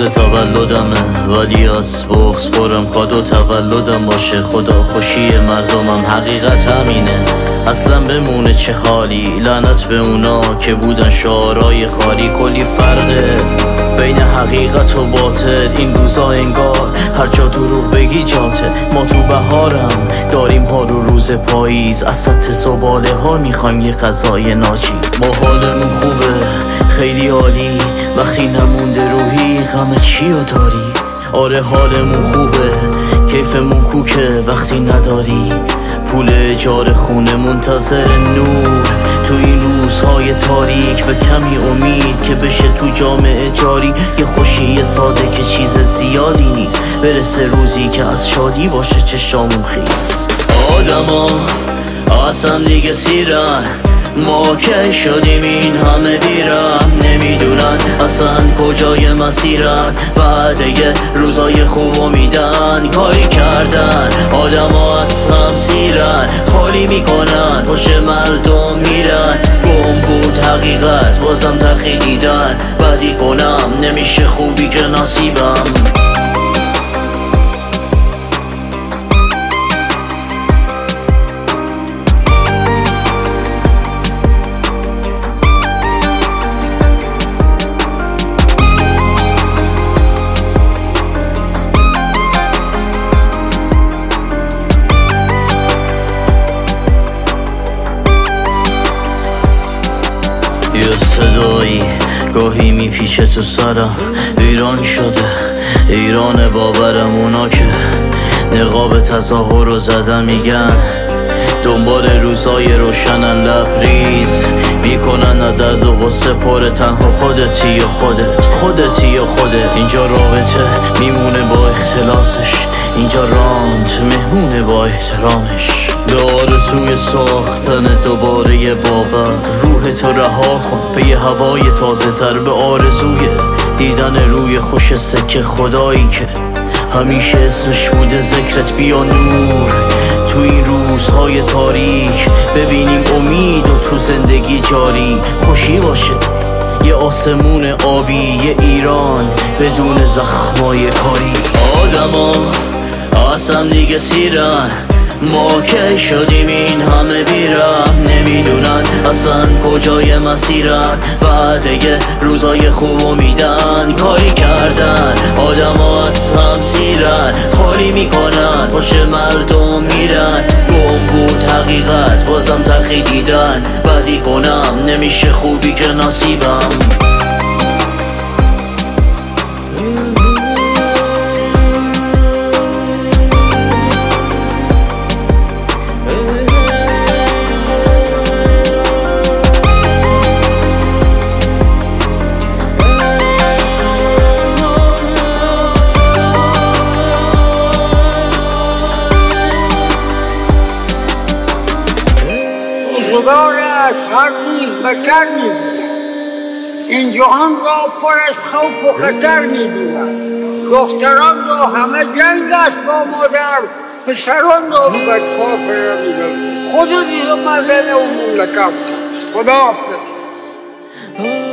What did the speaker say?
تولدمه ولی از بغض برم کادو تولدم باشه. خدا خوشی مردمم حقیقت همینه. اصلا بمونه چه حالی، لعنت به اونا که بودن شعارای خالی. کلی فرقه بین حقیقت و باطل این روزا، انگار هر جا دروغ بگی جاته. ما تو بهارم داریم ها رو روز پاییز، از سطح زباله ها میخوایم یه غذای ناچیز. ما حالمون خوبه خیلی عالی، وقتی نمونده روحی غم چیو داری؟ آره حالمون خوبه کیفمون کوکه وقتی نداری پول اجاره خونه، منتظر نور تو این روزهای تاریک. به کمی امید که بشه تو جامعه جاری یه خوشی ساده که چیز زیادی نیست. برسه روزی که از شادی باشه چشامون خیس. آدما اصلا دیگه سیرن، ما که شدیم این همه بیرم. نمیدونن اصلا کجای مسیرن، وعده روزای خوبو میدن. کاری کردن آدم ها از هم سیرن، خالی میکنن پشت مردم میرن. گم بود حقیقت بازم تلخی دیدن، بدی کنم نمیشه خوبی که نصیبم. یه صدایی گاهی میپیچه تو سرم، ایران شده ایران باورم. اونا که نقاب تظاهر رو زدن میگن دنبال روزای روشنن، لبریز میکنن درد و غصه پره. تنها خودتی یا خودتی یا خودت. اینجا رابطه میمونه با اختلاسش، اینجا راند مهمونه با احترامش. به آرزوی ساختن دوباره یه باور، روحتو رها کن به یه هوای تازه تر. به آرزوی دیدن روی خوش سکه خدایی که همیشه اسمش بوده ذکرت. بیا نور تو این روزهای تاریک، ببینیم امید و تو زندگی جاری. خوشی باشه یه آسمون آبی، یه ایران بدون زخمای کاری. آدما اصلا دیگه سیرن، ما که شدیم این همه بیرم. نمیدونن اصلا کجای مسیرن، وعده روزای خوبو میدن. کاری کردن آدم ها از هم سیرن، خالی میکنن پشت مردم میرن. گم بود حقیقت بازم تلخی دیدن، بدی کنم نمیشه خوبی که نصیبم. روزگار از هر روز بهتر می‌بود. این جهان را پر از خوف و خطر می‌دونند. دختران را همه جنگ است با مادر، پسران را بدخواه می‌دونند. خدا دیگه مردن و مملکت. خدا حافظ.